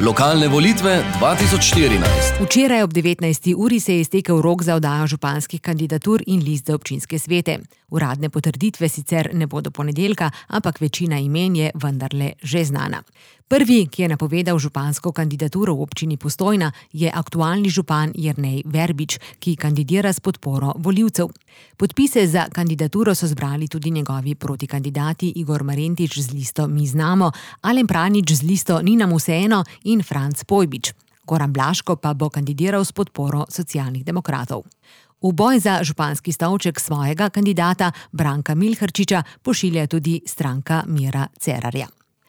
Lokalne volitve 2014. Včeraj ob 19. uri se je iztekel rok za oddajo županskih kandidatur in list za občinske svete. Uradne potrditve sicer ne bodo ponedeljka, ampak večina imen je vendarle že znana. Prvi, ki je napovedal župansko kandidaturo v občini Postojna, je aktualni župan Jernej Verbič, ki kandidira s podporo volivcev. Podpise za kandidaturo so zbrali tudi njegovi protikandidati Igor Marentič z listo Mi znamo, Alen Pranič z listo Ni nam vseeno in Franc Pojbič. Goran Blaško pa bo kandidiral s podporo Socialnih demokratov. V boj za županski stolček svojega kandidata Branka Milharčiča pošilja tudi stranka Mira Cerarja.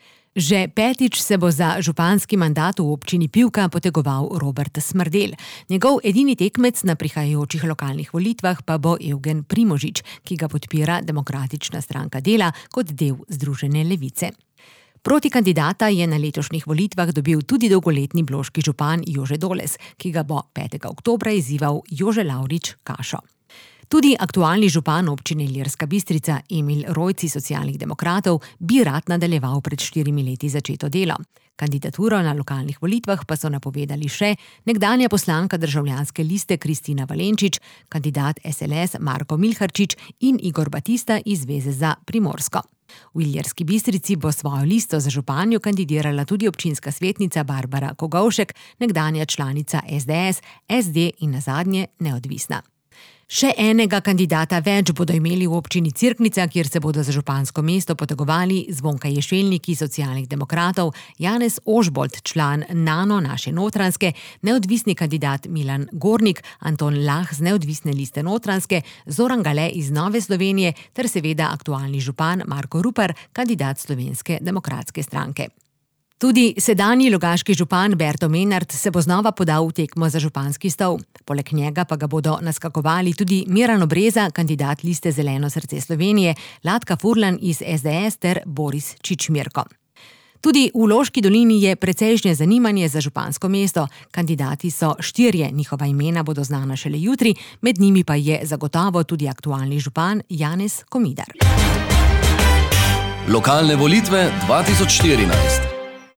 Že petič se bo za županski mandat v občini Pivka potegoval Robert Smrdelj. Njegov edini tekmec na prihajajočih lokalnih volitvah pa bo Evgen Primožič, ki ga podpira Demokratična stranka dela kot del Združene levice. Protikandidata je na letošnjih volitvah dobil tudi dolgoletni bloški župan Jože Doles, ki ga bo 5. oktobra izzival Jože Lavrič Kašo. Tudi aktualni župan občine Ilirska Bistrica Emil Rojci Socialnih demokratov bi rad nadaljeval pred 4 leti začeto delo. Kandidaturo na lokalnih volitvah pa so napovedali še nekdanja poslanka državljanske liste Kristina Valenčič, kandidat SLS Marko Milharčič in Igor Batista iz Zveze za Primorsko. V Ilirski Bistrici bo svojo listo za županjo kandidirala tudi občinska svetnica Barbara Kogovšek, nekdanja članica SDS, SD in nazadnje neodvisna. Še enega kandidata več bodo imeli v občini Cerknica, kjer se bodo za župansko mesto potegovali Zvonka Ješelnik iz Socialnih demokratov, Janez Ožbolt, član Nano naše Notranjske, neodvisni kandidat Milan Gornik, Anton Lah z neodvisne liste Notranjske, Zoran Gale iz Nove Slovenije ter seveda aktualni župan Marko Rupar, kandidat Slovenske demokratske stranke. Tudi sedanji logaški župan Berto Menard se bo znova podal v tekmo za županski stol. Poleg njega pa ga bodo naskakovali tudi Miran Obreza, kandidat liste Zeleno srce Slovenije, Latka Furlan iz SDS ter Boris Čičmirko. Tudi v Loški dolini je precejšnje zanimanje za župansko mesto. Kandidati so 4, njihova imena bodo znana šele jutri, med njimi pa je zagotovo tudi aktualni župan Janez Komidar. Lokalne volitve 2014.